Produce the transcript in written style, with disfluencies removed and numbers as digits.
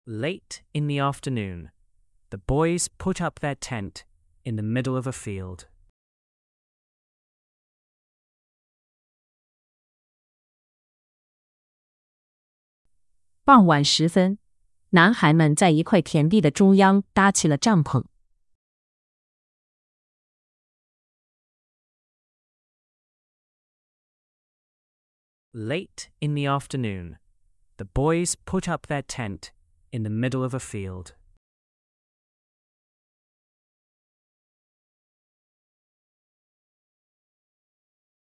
Late in the afternoon, the boys put up their tent in the middle of a field. 傍晚时分，男孩们在一块田地的中央搭起了帐篷。 Late in the afternoon, the boys put up their tent in the middle of a field.